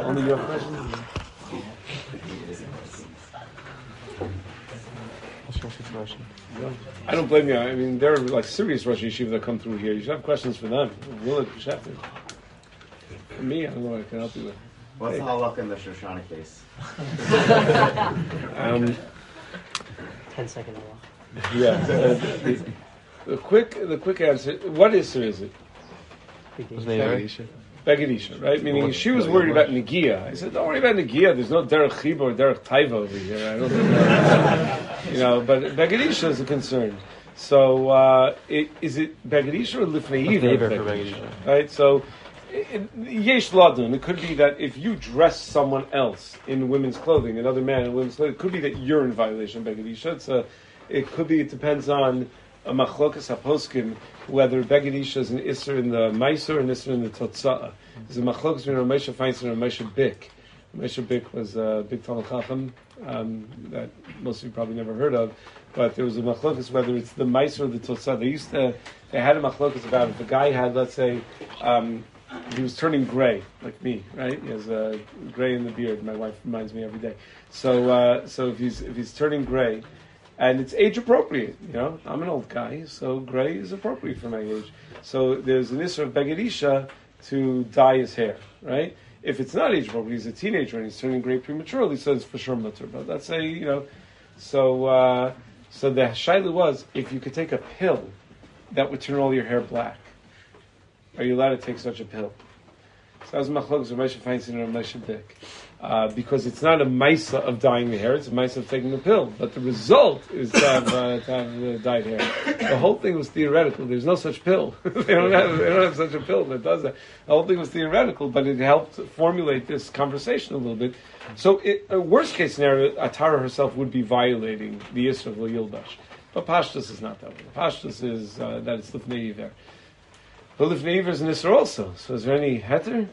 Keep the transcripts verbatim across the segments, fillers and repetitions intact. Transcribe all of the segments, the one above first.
only your questions? I don't blame you. I mean, there are like serious Rosh Yeshiva that come through here. You should have questions for them. Will it For me, I don't know what I can help you with. What's hey. the halakha in the Shoshana case? um, Ten second halakha. Yeah. Uh, the, the quick, the quick answer. What issur is it? Begadisha, right? Meaning she was worried about Negiah. I said, don't worry about Negiah. There's no Derech Chiba or Derech Taiva over here. I don't think that, you know, but Begadisha is a concern. So, uh, it, is it Begadisha or Lifnei Iver? Right? So, Yesh Ladun. It could be that if you dress someone else in women's clothing, another man in women's clothing, it could be that you're in violation of Begadisha. It's a, it could be, it depends on a machlokas haposkim, whether Begadisha is an issur in the Maisur and issur in the Totza'ah. There's a machlokas between Ramesha Feinstein and Ramesha Bick. Ramesha Bick was a big Talmud Chacham um, that most of you probably never heard of, but there was a machlokas whether it's the Maisur or the Totza'ah. They used to, they had a machlokas about it. The guy had, let's say, um, he was turning gray, like me, right? He has uh, gray in the beard. My wife reminds me every day. So, uh, so if he's if he's turning gray, and it's age appropriate, you know. I'm an old guy, so gray is appropriate for my age. So there's an issur of Begadisha to dye his hair, right? If it's not age appropriate, he's a teenager and he's turning gray prematurely, so it's for sure mutter. But let's say, you know, so uh, so the shaila was, if you could take a pill that would turn all your hair black, are you allowed to take such a pill? So that was machlokes of Moshe Feinstein and Moshe Bick. Uh, because it's not a maisa of dyeing the hair, it's a maisa of taking the pill. But the result is to have, uh, to have uh, dyed hair. The whole thing was theoretical. There's no such pill. they, don't have, they don't have such a pill that does that. The whole thing was theoretical, but it helped formulate this conversation a little bit. So, it, a worst case scenario, Atara herself would be violating the issur of Yildash. But Pashtus is not that way. Pashtus is uh, that it's Lifnei Iver. But Lifnei Iver is an issur also. So is there any heter?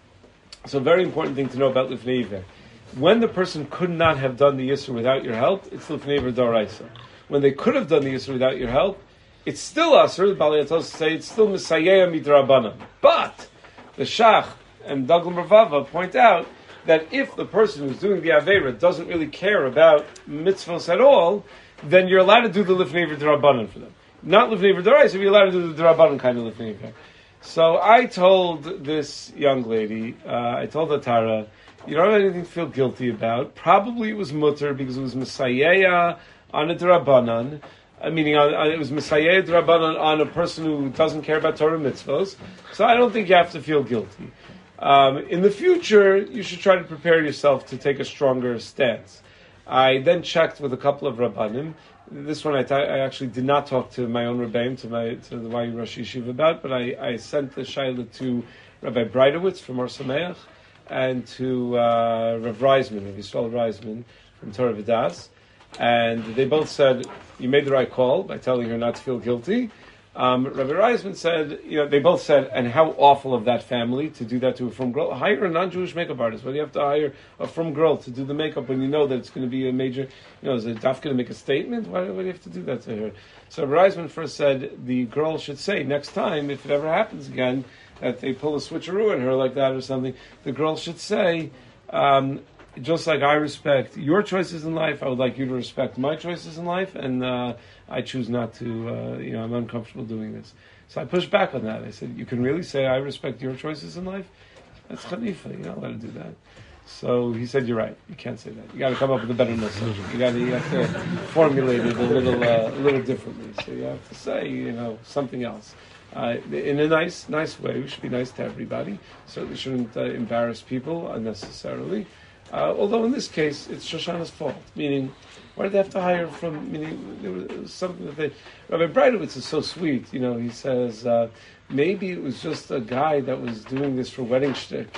So a very important thing to know about Lifnei Iver. When the person could not have done the issur without your help, it's Lifnei Iver D'Oraisa. When they could have done the issur without your help, it's still Asur, the Baalei Atos say, it's still Mesayea Midrabanan. But the Shach and Daglam Ravava point out that if the person who's doing the Aveira doesn't really care about mitzvahs at all, then you're allowed to do the Lifnei Iver D'Rabanan for them. Not Lifnei Iver D'Oraisa, you're allowed to do the D'Rabanan kind of Lifnei Iver. So I told this young lady, uh, I told Atara, you don't have anything to feel guilty about. Probably it was mutter because it was Messiah on a D'Rabanan, uh, meaning on, on, it was Messiah D'Rabanan on a person who doesn't care about Torah mitzvahs. So I don't think you have to feel guilty. Um, in the future, you should try to prepare yourself to take a stronger stance. I then checked with a couple of Rabbanim. This one I, th- I actually did not talk to my own Rebbeim, to my to the Y U Rosh Yeshiva about, but I, I sent the Shaila to Rabbi Breidowitz from Or Sameach and to uh, Rav Reisman, Rav Yisrael Reisman from Torah V'das, and they both said, you made the right call by telling her not to feel guilty. Um, Rabbi Reisman said, you know, they both said, and how awful of that family to do that to a frum girl. Hire a non-Jewish makeup artist. Why do you have to hire a frum girl to do the makeup when you know that it's going to be a major, you know, is a daf going to make a statement? Why, why do you have to do that to her? So Rabbi Reisman first said the girl should say next time, if it ever happens again, that they pull a switcheroo on her like that or something, the girl should say, um, just like I respect your choices in life, I would like you to respect my choices in life, and uh, I choose not to, uh, you know, I'm uncomfortable doing this. So I pushed back on that. I said, you can really say I respect your choices in life? That's chanifa, you're not allowed to do that. So he said, you're right, you can't say that. You got to come up with a better message. You got to, you have to formulate it a little, uh, a little differently. So you have to say, you know, something else. Uh, in a nice, nice way. We should be nice to everybody. Certainly shouldn't uh, embarrass people unnecessarily. Uh, although in this case, it's Shoshana's fault. Meaning, why did they have to hire from? Meaning, it was something that they. Rabbi Breidowitz is so sweet. You know, he says uh, maybe it was just a guy that was doing this for wedding shtick.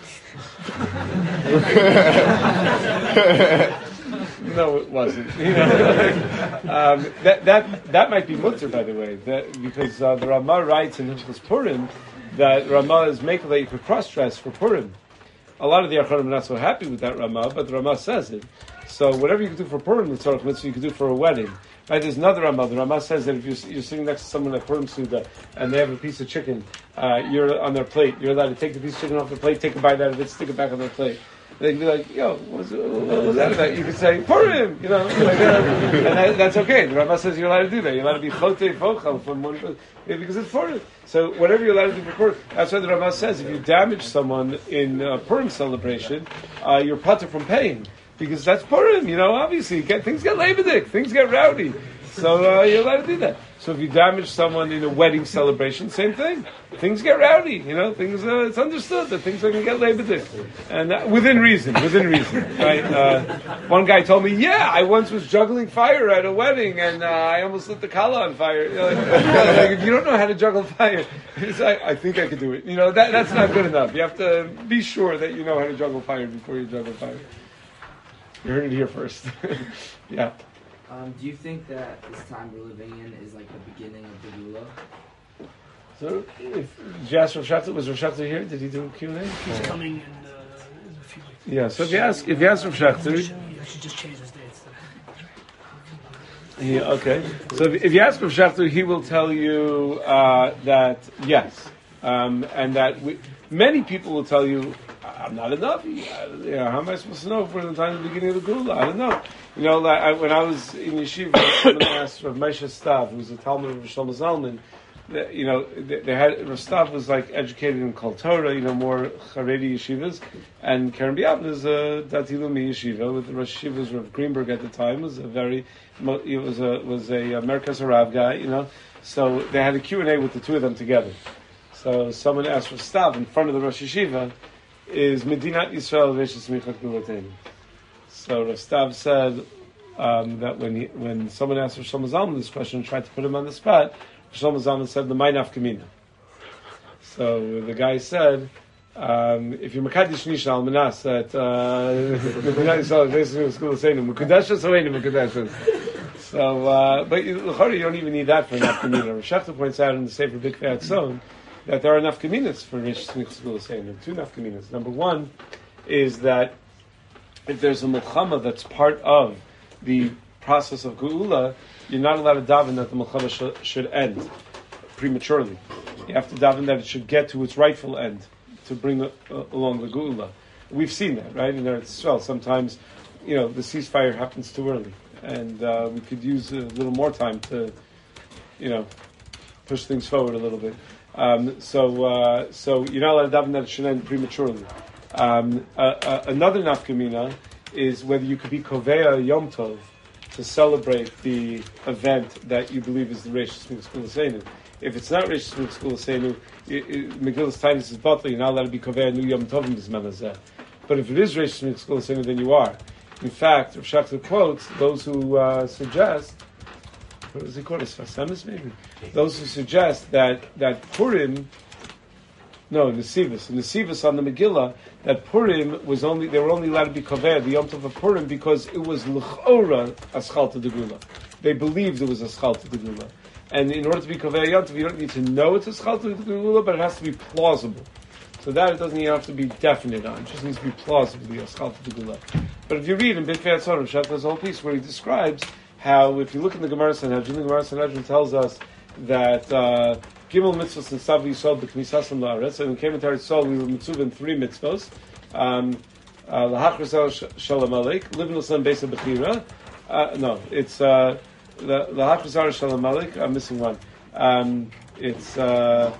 No, it wasn't. You know, um, that that that might be mutter, by the way, that, because uh, the Ramah writes in Hilchos Purim that Ramah is making that you could cross dress for Purim. A lot of the Acharonim are not so happy with that Ramah, but the Ramah says it. So whatever you can do for Purim, the Torah mitzvah, you can do for a wedding. Right? There's another Ramah. The Ramah says that if you're, you're sitting next to someone at Purim Suda and they have a piece of chicken, uh, you're on their plate. You're allowed to take the piece of chicken off their plate, take a bite out of it, stick it back on their plate. They can be like, yo, what's, what was that about? You could say, Purim, you know, like, uh, and that, that's okay. The Rambam says you're allowed to do that. You're allowed to be chote fochal from one because it's Purim. So whatever you're allowed to do for Purim, that's why the Rambam says if you damage someone in uh, Purim celebration, uh, you're patur from paying because that's Purim. You know, obviously, get, things get lebedik, things get rowdy. So uh, you're allowed to do that. So if you damage someone in a wedding celebration, same thing. Things get rowdy, you know. Things uh, it's understood that things are going to get lebedik, and uh, within reason, within reason, right? Uh, one guy told me, "Yeah, I once was juggling fire at a wedding, and uh, I almost lit the kala on fire." You know, like, like, if you don't know how to juggle fire, it's like, I think I could do it. You know, that that's not good enough. You have to be sure that you know how to juggle fire before you juggle fire. You heard it here first. Yeah. Um, do you think that this time we're living in is like the beginning of the Gula? So, if did you ask Rav Shachar, was Rav Shachar here? Did he do Q and A? He's coming in, uh, in a few weeks. Yeah. So if you ask, if you ask Rav Shachar, I should just change his dates. yeah, okay. So if, if you ask Rav Shachar, he will tell you uh, that yes, um, and that we, many people will tell you, I'm not a Navi. I, you know, how am I supposed to know if we're in the time of the beginning of the Gula? I don't know. You know, like I, when I was in yeshiva, someone asked Rav Moshe Stav, who was a Talmud of Shlomo Zalman, that, you know, they, they had Rav Stav was like educated in Kol Torah, you know, more Haredi yeshivas, and Karen Biavna is a Dati Lumi yeshiva with the Rosh Yeshivas Rav Greenberg at the time was a very, it was a was a Merkaz Harav guy, you know. So they had a Q and A with the two of them together. So someone asked Rav Stav in front of the Rosh Yeshiva, is Medinat Yisrael Reshus Michat Gulateinu. So Rav Stav said um, that when he, when someone asked Rav Shlomo Zalman this question and tried to put him on the spot, Rav Shlomo Zalman said the Mainaf Kamina. So the guy said, um, if you're Makadish Nisha Al Manas that Medinat Yisrael Reshus Gulateinu Mukadashas Oeinu Mukadashas. So, uh, but you, you don't even need that for an Afkamina. Rav Shachar points out in the Sefer Big Fat Zone that there are nafkaminas for Rish Smichas Gula Seinu. Two nafkaminas. Number one is that if there's a milchama that's part of the process of Geula, you're not allowed to daven that the milchama sh- should end prematurely. You have to daven that it should get to its rightful end to bring uh, along the Geula. We've seen that, right? In Eretz Yisrael, sometimes, you know, the ceasefire happens too early, and uh, we could use a little more time to, you know, push things forward a little bit. Um, so, uh, so you're not allowed to daven that it should end prematurely. Um, uh, uh, another nafkamina is whether you could be koveya Yom Tov to celebrate the event that you believe is the Reish Smichas Gula Seinu. If it's not Reish Smichas Gula Seinu, Megillas Tainus is bottle. You're not allowed to be koveya Nu Yom Tovim B'zman Hazeh. But if it is Reish Smichas Gula Seinu, then you are. In fact, Rav Shachar quotes those who uh, suggest. What does he call it? Sfasemis, maybe? Those who suggest that, that Purim, no, Nesivus, Nesivus on the Megillah, that Purim was only, they were only allowed to be Kaver, the Yom Tov of Purim, because it was L'chora Aschalta de Gula. They believed it was Aschalta de Gula. And in order to be Kaver Yom Tov, you don't need to know it's Aschalta de Gula, but it has to be plausible. So that it doesn't even have to be definite on, it just needs to be plausibly Aschalta de Gula. But if you read in Big Fat Tzorah, Shachtar's whole piece where he describes how, if you look in the Gemara Sanhedrin, the Gemara Sanhedrin tells us that uh, Gimel mitzvahs and Sav Yisrael b'knisasam la'aretz, and in Kemet Eretz Yisrael we were mitzvah in three mitzvahs. Lahachris el shalom aleik, live in the sun base of bechira. No, it's lahachris el shalom aleik. I'm missing one. Um, it's uh,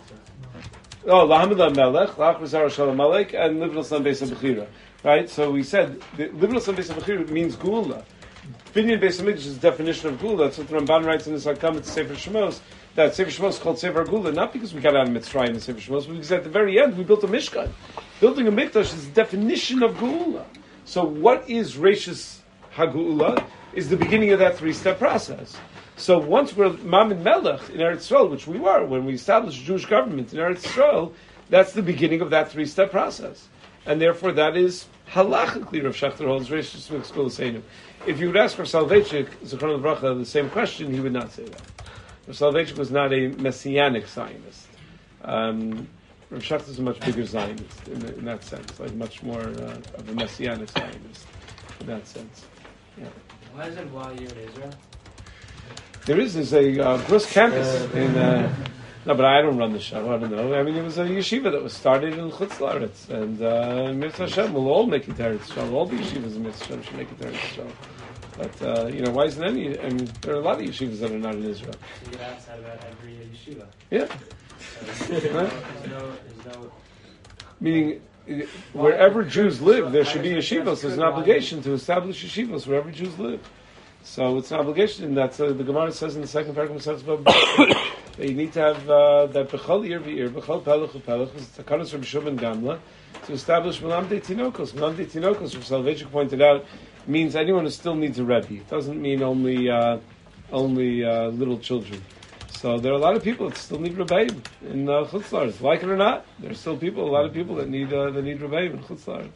oh lahamid melech, lahachris el shalom aleik, and live in the sun base of bechira. Right. So we said live in the sun base of bechira means gula. Binyan Beis Hamikdash is the definition of Gula. That's what the Ramban writes in his Hakam to Sefer Shemos. That Sefer Shemos is called Sefer Gula, not because we got out of Mitzrayim in Sefer Shemos, but because at the very end we built a Mishkan. Building a Mikdash is the definition of Gula. So what is Reishis HaGula? Is the beginning of that three-step process. So once we're Mamid Melech in Eretz Yisrael, which we were when we established Jewish government in Eretz Yisrael, that's the beginning of that three-step process. And therefore that is halachically Rav Shachtar holds Reishis Smichas Gula Seinu. If you would ask Rav Soloveitchik, Zichron Livracha, the same question, he would not say that. Rav Soloveitchik was not a messianic Zionist. Um, Rav Shachtar is a much bigger Zionist in, the, in that sense, like much more uh, of a messianic Zionist in that sense. Yeah. Why is it while you're in Israel? There is, there's a uh, Grus campus in, uh, no, but I don't run the show, I don't know. I mean, it was a yeshiva that was started in Chutz La'aretz, and uh, Mitzvah Hashem will all make it Eretz Yisrael. All the yeshivas in Mitzvah Hashem should make it Eretz Yisrael. But, uh, you know, why isn't any, I mean, there are a lot of yeshivas that are not in Israel. So you ask that about every yeshiva. Yeah. So there's, no, there's, no, there's no... Meaning, wherever Jews live, there should be yeshivas. There's an obligation to establish yeshivas wherever Jews live. So it's an obligation. That's uh, the Gemara says in the second paragraph of that you need to have uh, that b'chol ir v'ir, b'chol pelech u'pelech, it's takanos from Shub and Gamla, to establish Melamdei Tinokos. Melamdei Tinokos, which Soloveitchik pointed out, means anyone who still needs a rebbe. It doesn't mean only uh, only uh, little children. So there are a lot of people that still need rebbeim in uh, Chutz La'aretz. Like it or not, there are still people, a lot of people that need uh, that need rebbeim in Chutz La'aretz.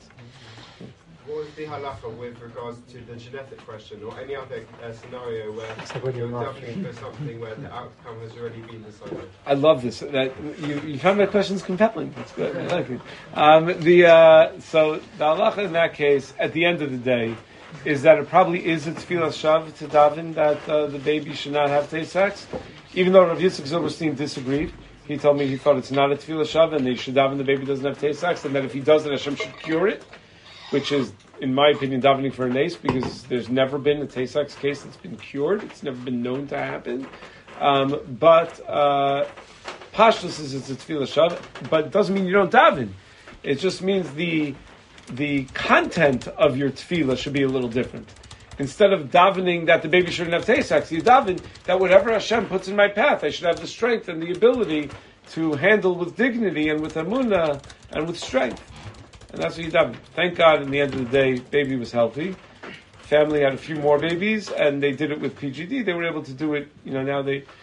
What is the halacha with regards to the genetic question, or any other uh, scenario where like you're definitely for something where the outcome has already been decided? I love this. That you, you found my questions compelling. That's good. I like it. Um, the uh, so the halacha in that case, at the end of the day, is that it probably is a tefillah shav to daven that uh, the baby should not have Tay-Sachs, even though Rav Yitzchak Zilberstein disagreed. He told me he thought it's not a tefillah shav and they should daven the baby doesn't have Tay-Sachs, and that if he does it, Hashem should cure it, which is, in my opinion, davening for a nace, because there's never been a Tay-Sachs case that's been cured. It's never been known to happen. Um, but uh, Pashtus is it's a tefillah shav, but it doesn't mean you don't daven. It just means the the content of your tefillah should be a little different. Instead of davening that the baby shouldn't have Tay-Sachs, you daven that whatever Hashem puts in my path, I should have the strength and the ability to handle with dignity and with amunah and with strength. And that's what you daven. Thank God, in the end of the day, baby was healthy. Family had a few more babies, and they did it with P G D. They were able to do it. You know, now they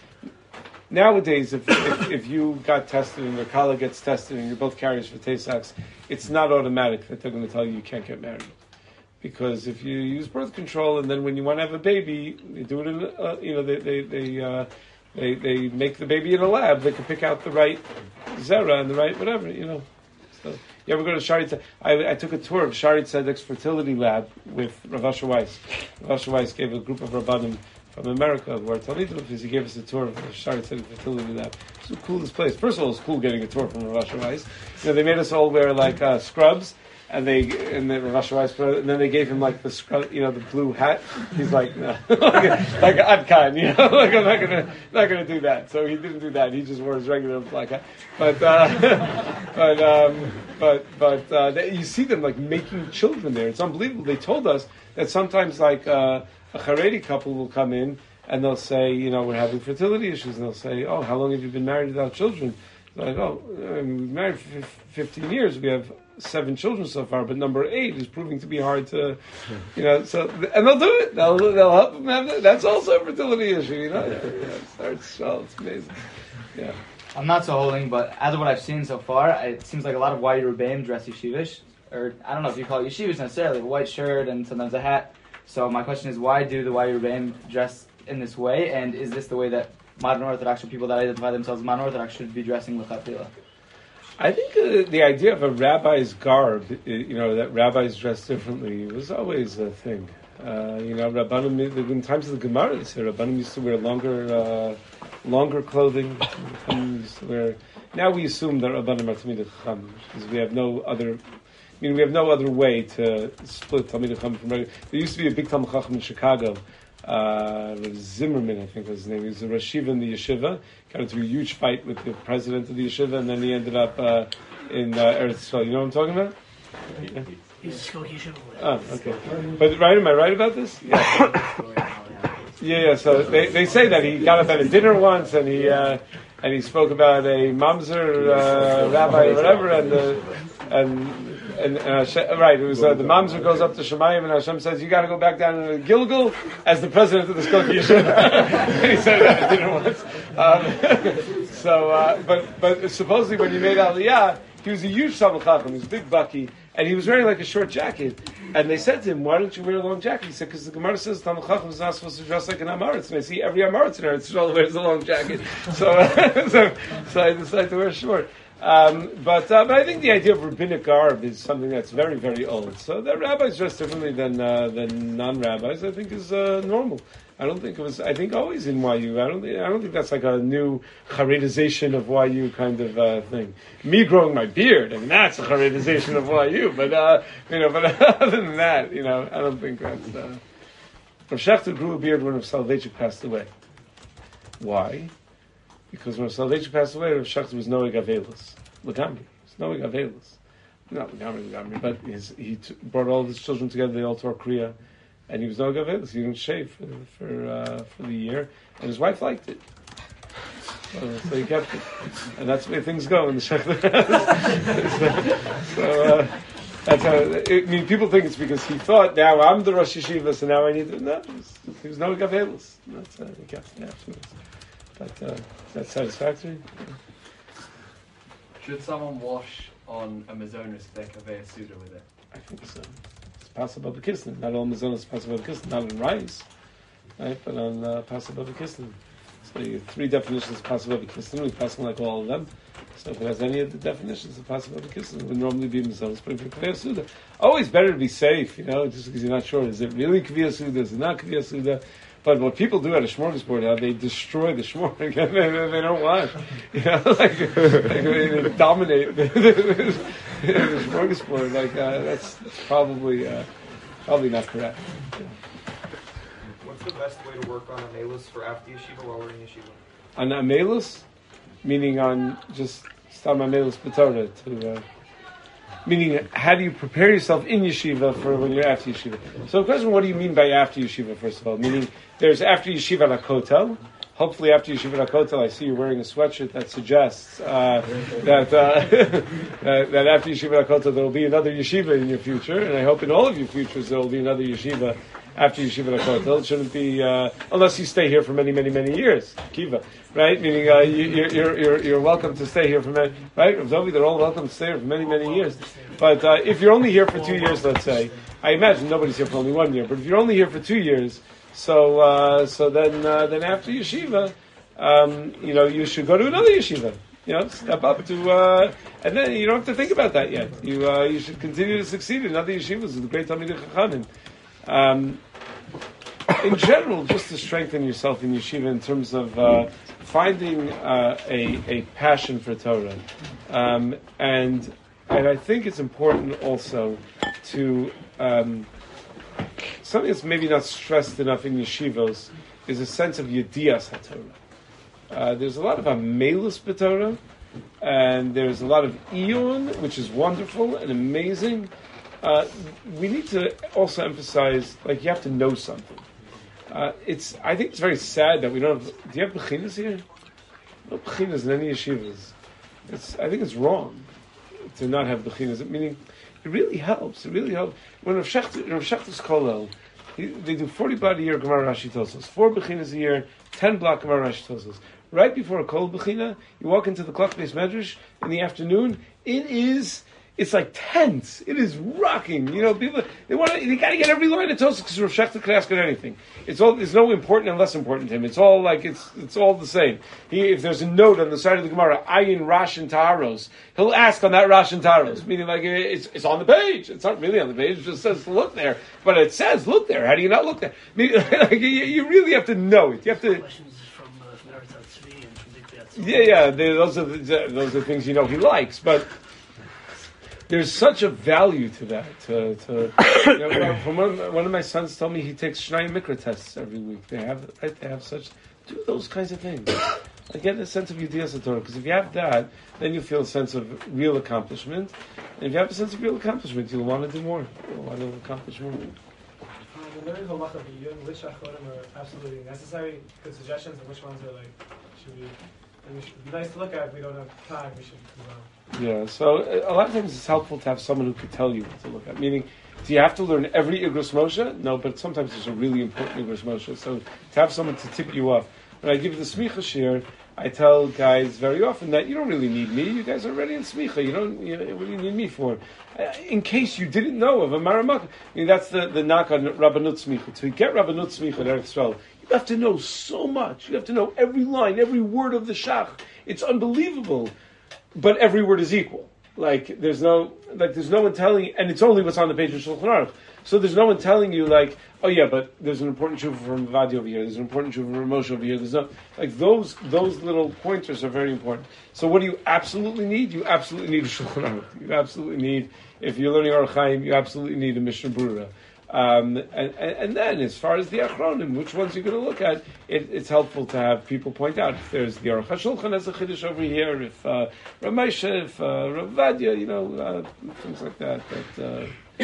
nowadays, if if, if you got tested and your colleague gets tested and you're both carriers for Tay-Sachs, it's not automatic that they're going to tell you you can't get married. Because if you use birth control and then when you want to have a baby, you do it in, uh, you know, they they they, uh, they they make the baby in a lab. They can pick out the right zera and the right whatever, you know. So you ever go to Shari? I, I took a tour of Shari Tzedek's fertility lab with Rav Asher Weiss. Rav Asher Weiss gave a group of Rabbanim from America who are Talmidim because he gave us a tour of the Shari Tzedek fertility lab. It's the coolest place. First of all, it's cool getting a tour from Rav Asher Weiss. You know, they made us all wear like uh, scrubs. And they and then Rav Asher Weiss, and then they gave him like the scrub, you know, the blue hat. He's like, no. like, like I'm kind, you know, like I'm not gonna not gonna do that. So he didn't do that. He just wore his regular black hat. But uh, but um, but but uh, they, you see them like making children there. It's unbelievable. They told us that sometimes like uh, a Haredi couple will come in and they'll say, you know, we're having fertility issues, and they'll say, oh, how long have you been married without children? They're like, oh, I mean, we've been married for fifteen years. We have seven children so far, but number eight is proving to be hard to, you know. So, and they'll do it. They'll they'll help them have that. That's also a fertility issue, you know. Yeah, it starts. Well, it's amazing. Yeah. I'm not so holding, but as of what I've seen so far, it seems like a lot of white Rebbeim dress yeshivish, or I don't know if you call it yeshivish necessarily, a white shirt and sometimes a hat. So my question is, why do the white Rebbeim dress in this way, and is this the way that modern Orthodox or people that identify themselves as modern Orthodox should be dressing l'chatchila? I think uh, the idea of a rabbi's garb, you know, that rabbis dress differently, was always a thing. Uh, you know, Rabbanim, in times of the Gemara, Rabbanim used to wear longer, uh, longer clothing. Rabbanim used to wear. Now we assume that Rabbanim are Talmidei Chacham because we have no other. I mean, we have no other way to split Talmidei Chacham from regular. There used to be a big Talmidei Chacham in Chicago. Uh, Zimmerman, I think was his name. He was a Rashiva in the yeshiva. Got into a huge fight with the president of the yeshiva, and then he ended up uh, in uh, Eretz Yisrael. You know what I'm talking about? Yeah. He's a Skokie yeshiva. Oh, okay. But right, am I right about this? Yeah. Yeah, yeah. So they, they say that he got up at a dinner once, and he uh, and he spoke about a mamzer uh, rabbi or whatever, and the and. And, and Hashem, right, it was uh, the mamzer goes up to Shemayim, and Hashem says, "You got to go back down to Gilgal as the president of the Skokie Yeshiva." And he said that at dinner once. Um, so, uh, but but supposedly when he made Aliyah, he was a huge Talmid Chacham. He was a big bucky, and he was wearing like a short jacket. And they said to him, "Why don't you wear a long jacket?" He said, "Because the Gemara says Talmid Chacham is not supposed to dress like an Amaritz." And I see every Amaritz in Eretz Yisrael wears a long jacket. So, uh, so, so I decided to wear short. Um, but uh, but I think the idea of rabbinic garb is something that's very very old. So that rabbis dress differently than uh, than non-rabbis, I think, is uh, normal. I don't think it was. I think always in Y U. I don't. Think, I don't think that's like a new charedization of Y U kind of uh, thing. Me growing my beard, I mean, that's a charedization of Y U. But uh, you know, but other than that, you know, I don't think that's. Uh... Rav Shechter grew a beard when Rav Soloveitchik passed away. Why? Because when Rav Soloveitchik passed away, Rav Shechter was Noeg Avelis. Lagamri. It's Noeg Avelis. Not Lagamri, Lagamri, but his, he t- brought all his children together, they all tore Kriya. And he was no gavelis. He didn't shave for for, uh, for the year, and his wife liked it, so, so he kept it. And that's the way things go in the shechter. so so uh, that's how. I mean, people think it's because he thought, now I'm the Rosh Yeshiva, so now I need to. No, it was, he was no gavelis. That's uh, he kept it afterwards. But uh, that's satisfactory. Should someone wash on a mazonos deck of a suda with it? I think so. Possible the kisnin. Not all mazonos is possible the kisnin. Not on rice, right? But on uh, possible the kisnin. So you have three definitions of possible the kisnin. We pass like all of them. So if it has any of the definitions of possible the kisnin, it would normally be mazonos. But if you're kviyah suda, always better to be safe. You know, just because you're not sure. Is it really kviyah suda? Is it not kviyah suda? But what people do at a smorgasbord now, they destroy the shmorg. they, they don't want, you know, like, like they dominate the, the, the smorgasbord. Like uh, that's, that's probably uh, probably not correct. Yeah. What's the best way to work on a melus for after yeshiva while we're in yeshiva? On a melus, meaning on just stam melus b'torah to. Uh, Meaning, how do you prepare yourself in yeshiva for when you're after yeshiva? So the question, what do you mean by after yeshiva, first of all? Meaning, there's after yeshiva lakotel. Hopefully after yeshiva lakotel, I see you wearing a sweatshirt that suggests uh, that, uh, that that after yeshiva lakotel there will be another yeshiva in your future, and I hope in all of your futures there will be another yeshiva after yeshiva lakotel. It shouldn't be, uh, unless you stay here for many, many, many years. Kiva. Right? Meaning, uh, you, you're, you're, you're welcome to stay here for many, right? Rav Zovi, they're all welcome to stay here for many, many years. But, uh, if you're only here for two years, let's say, I imagine nobody's here for only one year, but if you're only here for two years, so, uh, so then, uh, then after yeshiva, um, you know, you should go to another yeshiva. You know, step up to, uh, and then you don't have to think about that yet. You, uh, you should continue to succeed in other yeshivas with the great Talmidei Chachamim. Um, in general, just to strengthen yourself in yeshiva in terms of uh, finding uh, a a passion for Torah, um, and and I think it's important also to um, something that's maybe not stressed enough in yeshivos is a sense of yedias haTorah. Uh, there's a lot of amelus b'Torah, and there's a lot of iyun, which is wonderful and amazing. Uh, we need to also emphasize, like, you have to know something. Uh, it's. I think it's very sad that we don't have. Do you have bechinas here? No bechinas in any yeshivas. It's. I think it's wrong to not have bechinas. Meaning, it really helps. It really helps. When Rav Shechter, Rav Shechter's kollel, he, they do forty blot a year Gemara Rashi Tosos, four bechinas a year, ten blot Gemara Rashi Tosos. Right before a kol bechina, you walk into the Klach Beis Medrash in the afternoon. It is. It's like tense. It is rocking. You know, people they want to. They got to get every line of Tosafos because Rav Shechter could ask it anything. It's all. There's no important and less important to him. It's all like it's. It's all the same. He, if there's a note on the side of the Gemara, Ayin Rash and Taharos, he'll ask on that Rash and Taharos. Meaning, like it's it's on the page. It's not really on the page. It just says to look there, but it says look there. How do you not look there? I mean, like, you, you really have to know it. You have to. Questions from uh, Meretz HaTzvi and from Dikvei HaTzvi. Yeah, yeah. They, those are the, those are things you know he likes, but. There's such a value to that. To, to you know, from one of, my, one of my sons told me he takes Shnai Mikra tests every week. They have right. They have such do those kinds of things. I get a sense of Yedias HaTorah because if you have that, then you feel a sense of real accomplishment. And if you have a sense of real accomplishment, you'll want to do more. You'll want to accomplish more. The learning halacha of Yidden, which achorim are absolutely necessary? Good suggestions, and which ones are like should be. It should be nice to look at. If we don't have time, we should move on. Yeah, so a lot of times it's helpful to have someone who could tell you what to look at. Meaning, do you have to learn every Igros Moshe? No, but sometimes there's a really important Igros Moshe. So to have someone to tip you off. When I give the Smicha Shir, I tell guys very often that you don't really need me. You guys are already in Smicha. You don't. You know, what do you need me for? Uh, in case you didn't know of a Maramach. I mean, that's the the knock on Rabbanut Smicha. To get Rabbanut Smicha in Eretz Yisrael, you have to know so much. You have to know every line, every word of the Shach. It's unbelievable. but every word is equal. Like there's no like there's no one telling, and it's only what's on the page of Shulchan Aruch. So there's no one telling you like, oh yeah, but there's an important tshuva from Vadi over here. There's an important tshuva from Moshe over here. There's no like those those little pointers are very important. So what do you absolutely need? You absolutely need a Shulchan Aruch. You absolutely need, if you're learning Orach Chaim, you absolutely need a Mishnah Brura. Um, and, and, and then, as far as the Achronim, which ones you're going to look at, it, it's helpful to have people point out if there's the Aruch HaShulchan as a Chiddush over here, if uh, Rav Moshe, if uh, Rav Vadia, you know, uh, things like that. But uh,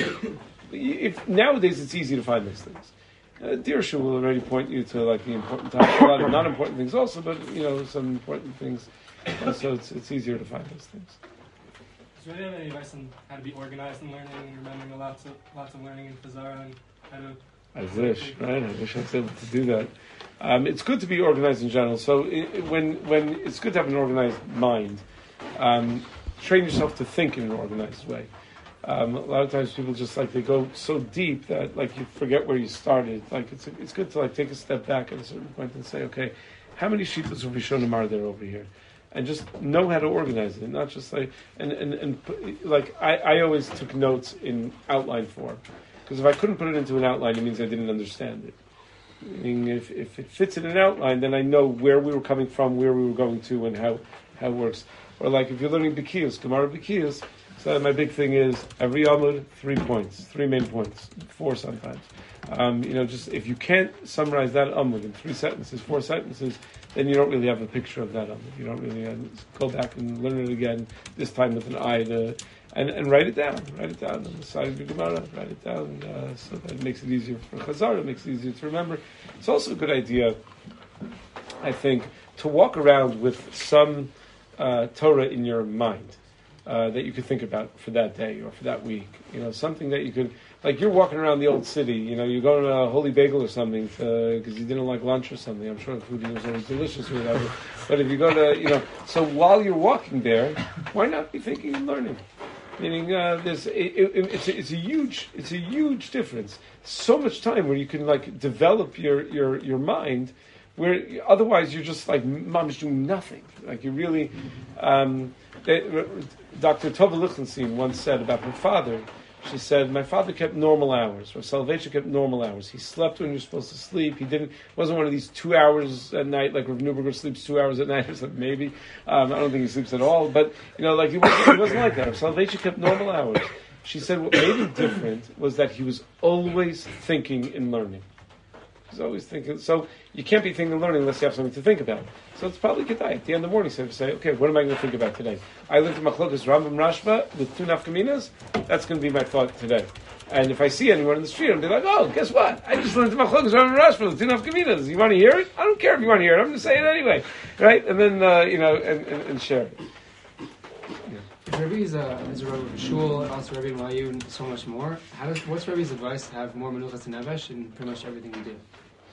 if nowadays it's easy to find those things. Uh, Dirshu will already point you to like the important topics, a lot of non-important things also, but you know some important things. Uh, so it's it's easier to find those things. Do you have any advice on how to be organized in learning and remembering lots of lots of learning in Fazara and how to? I wish, right? I wish I was able to do that. Um, it's good to be organized in general. So it, when when it's good to have an organized mind, um, train yourself to think in an organized way. Um, a lot of times people just like they go so deep that like you forget where you started. Like it's it's good to like take a step back at a certain point and say, okay, how many shittas of Rishonim are there over here? And just know how to organize it, not just like and and, and put, like I, I always took notes in outline form, because if I couldn't put it into an outline, it means I didn't understand it. Meaning, if if it fits in an outline, then I know where we were coming from, where we were going to, and how how it works. Or like if you're learning B'kiyos, Gemara B'kiyos, so my big thing is every Amud, three points, three main points, four sometimes. Um, you know, just if you can't summarize that Amud in three sentences, four sentences, then you don't really have a picture of that Amud. You don't really uh, go back and learn it again, this time with an eye to, and, and write it down. Write it down on the side of your Gemara. Write it down uh, so that it makes it easier for Chazar. It makes it easier to remember. It's also a good idea, I think, to walk around with some uh, Torah in your mind uh, that you could think about for that day or for that week. You know, something that you could. Like you're walking around the old city, you know, you're going to a Holy Bagel or something because you didn't like lunch or something. I'm sure the food was always delicious or whatever. But if you go to, you know, so while you're walking there, why not be thinking and learning? Meaning, uh, there's it, it, it's a, it's a huge it's a huge difference. So much time where you can like develop your your your mind, where otherwise you're just like mom's doing nothing. Like you really, um, they, Doctor Tova Lichtenstein once said about her father. She said, my father kept normal hours, or Salvation kept normal hours. He slept when he was supposed to sleep. He didn't, wasn't one of these two hours at night, like Rav Neuberger sleeps two hours at night or something, maybe. Um, I don't think he sleeps at all, but, you know, like, he wasn't, he wasn't like that. Salvation kept normal hours. She said what made him different was that he was always thinking and learning. He was always thinking. So you can't be thinking and learning unless you have something to think about. So it's probably Kedai. At the end of the morning, so you say, okay, what am I going to think about today? I looked at Machlokas Rambam Rashba with two nafkaminas. That's going to be my thought today. And if I see anyone in the street, I'll be like, oh, guess what? I just learned Machlokas Rambam Rashba with two nafkaminas. You want to hear it? I don't care if you want to hear it. I'm going to say it anyway, right? And then uh, you know, and, and, and share it. Yeah. Rebbe is a, is a Rebbe of Shul, and also Rebbe Mayu, and so much more. How does, what's Rebbe's advice to have more menuchas and nevesh in pretty much everything you do?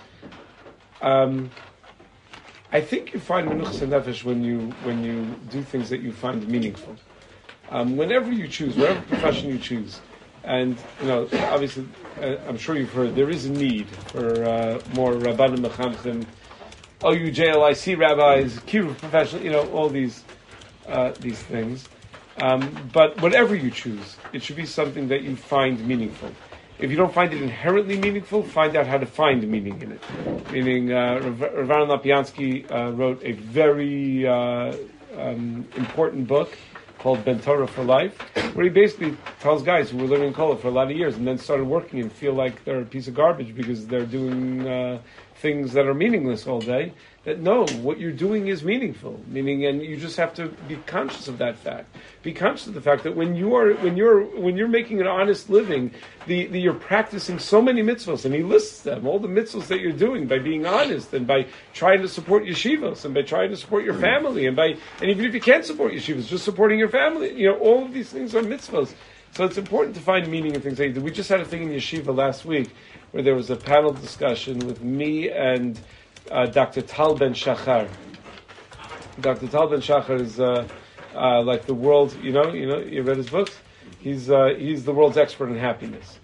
Um, I think you find menuchas and nefesh when you when you do things that you find meaningful. Um, whenever you choose, whatever profession you choose, and you know, obviously, uh, I'm sure you've heard there is a need for uh, more rabbanim mechamchim, O U J L I C rabbis, kiruv professional, you know, all these uh, these things. Um, but whatever you choose, it should be something that you find meaningful. If you don't find it inherently meaningful, find out how to find meaning in it. Meaning, uh, Rav Aaron Lapiansky uh, wrote a very uh, um, important book called Ben Torah for Life, where he basically tells guys who were living in Kola for a lot of years and then started working and feel like they're a piece of garbage because they're doing uh, things that are meaningless all day, that no, what you're doing is meaningful. Meaning, and you just have to be conscious of that fact. Be conscious of the fact that when you are, when you're, when you're making an honest living, the, the you're practicing so many mitzvahs, and he lists them, all the mitzvahs that you're doing by being honest and by trying to support yeshivas and by trying to support your family and by, and even if you can't support yeshivas, just supporting your family. You know, all of these things are mitzvahs. So it's important to find meaning in things like that. We just had a thing in yeshiva last week where there was a panel discussion with me and uh, Doctor Tal Ben Shachar. Doctor Tal Ben Shachar is uh, uh, like the world, you know, you know, you read his books? He's uh, he's the world's expert in happiness.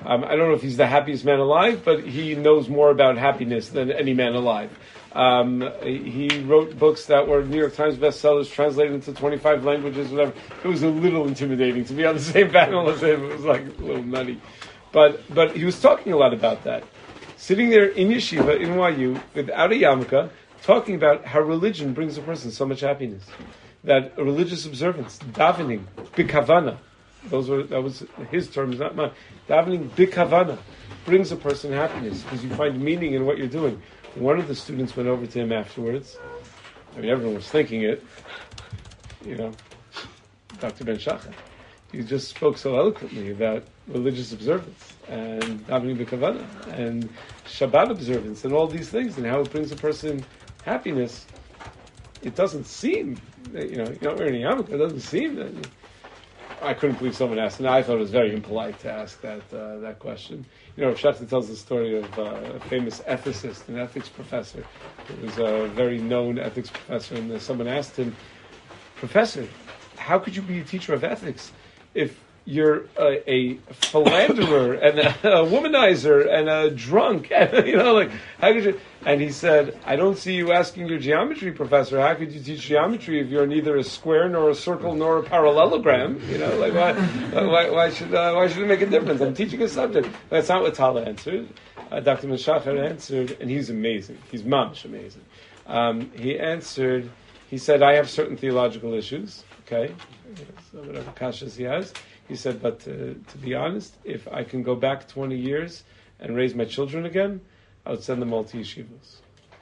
Um, I don't know if he's the happiest man alive, but he knows more about happiness than any man alive. Um, he wrote books that were New York Times bestsellers, translated into twenty-five languages, whatever. It was a little intimidating to be on the same panel as him. It was like a little nutty. But but he was talking a lot about that. Sitting there in yeshiva, in Y U, without a yarmulke, talking about how religion brings a person so much happiness. That religious observance, davening, bikavana, those were that was his terms, not mine. Davening bikavana brings a person happiness because you find meaning in what you're doing. One of the students went over to him afterwards. I mean, everyone was thinking it. You know, Doctor Ben Shachar. He just spoke so eloquently about religious observance and davening b'kavana and Shabbat observance and all these things and how it brings a person happiness. It doesn't seem, you know, you're not wearing a yarmulke. It doesn't seem that. I couldn't believe someone asked, and I thought it was very impolite to ask that uh, that question. You know, Rav Schachter tells the story of uh, a famous ethicist, an ethics professor. He was a very known ethics professor, and someone asked him, "Professor, how could you be a teacher of ethics if you're a, a philanderer and a, a womanizer and a drunk?" And, you know, like, how could you? And he said, "I don't see you asking your geometry professor, how could you teach geometry if you're neither a square nor a circle nor a parallelogram? You know, like why, why, why should uh, why should it make a difference? I'm teaching a subject." That's not what Tala answered. Uh, Doctor Meshachar answered, and he's amazing. He's mamish amazing. Um, he answered. He said, "I have certain theological issues. Okay, so whatever kashas he has." He said, "But uh, to be honest, if I can go back twenty years and raise my children again, I would send them all to yeshivas."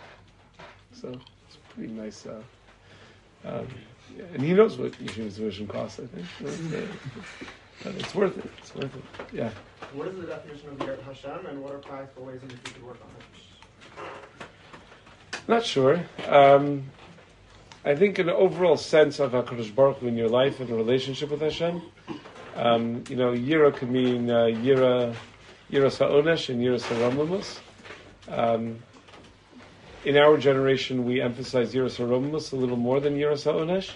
So it's a pretty nice. Uh, um, yeah, and he knows what yeshiva's tuition costs, I think. So it's, uh, but it's worth it. It's worth it. Yeah. What is the definition of Yirat Hashem, and what are practical ways in which we could work on it? Not sure. Um, I think an overall sense of HaKadosh Baruch Hu in your life and a relationship with Hashem. Um, you know, Yira could mean uh, Yira, Yira Sa'onesh and Yira Sa'romamus. Um, in our generation, we emphasize Yira Sa'romamus a little more than Yira Sa'onesh.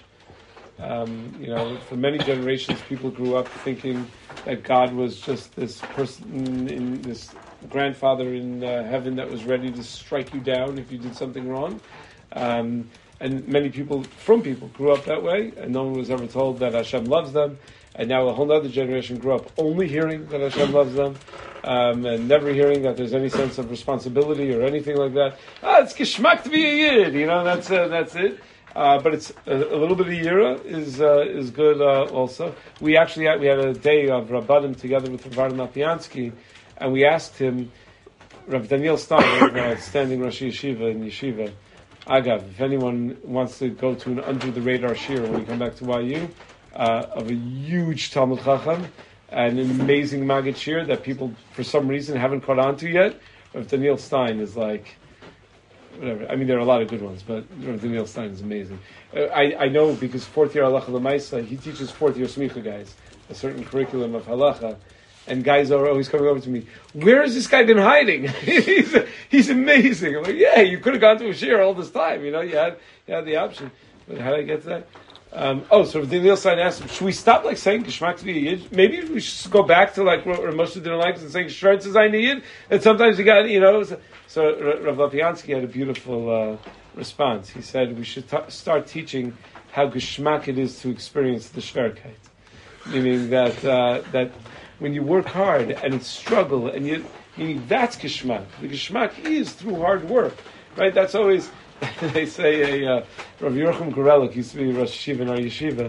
Um, you know, for many generations, people grew up thinking that God was just this person, in this grandfather in uh, heaven that was ready to strike you down if you did something wrong. Um, and many people, from people, grew up that way, and no one was ever told that Hashem loves them. And now a whole other generation grew up only hearing that Hashem loves them, um, and never hearing that there's any sense of responsibility or anything like that. Ah, it's geschmack to be a yid, you know. That's uh, that's it. Uh, but it's a, a little bit of yira is uh, is good uh, also. We actually had, we had a day of Rabbanim together with Rav Arnon Lapiansky, and we asked him, Rav Daniel Stein, an outstanding Rosh Yeshiva in Yeshiva. Agav, if anyone wants to go to an under the radar shir when we come back to Y U. Uh, of a huge Talmud Chacham and an amazing Maggid Shir that people, for some reason, haven't caught on to yet. Rav Daniel Stein is like, whatever. I mean, there are a lot of good ones, but Rav Daniel Stein is amazing. Uh, I, I know because fourth year Halacha L'Maisa, he teaches fourth year Smicha guys, a certain curriculum of Halacha, and guys are always coming over to me, where has this guy been hiding? he's, he's amazing. I'm like, yeah, you could have gone to a shir all this time, you know, you had, you had the option. But how did I get to that? Um, oh, so Daniel Stein asked him, should we stop like saying Geschmack to be a Yid? Maybe we should go back to like what Moshe didn't like and saying Shretz is ein Yid. And sometimes you got, you know. So, so Rav Lapiansky had a beautiful uh, response. He said we should t- start teaching how Geschmack it is to experience the Schwerkeit. Meaning that uh, that when you work hard and it's struggle and you, meaning that's Geschmack. The Geschmack is through hard work, right? That's always. They say a uh, Rav Yerucham Gorelick used to be Rosh Yeshiva in our yeshiva.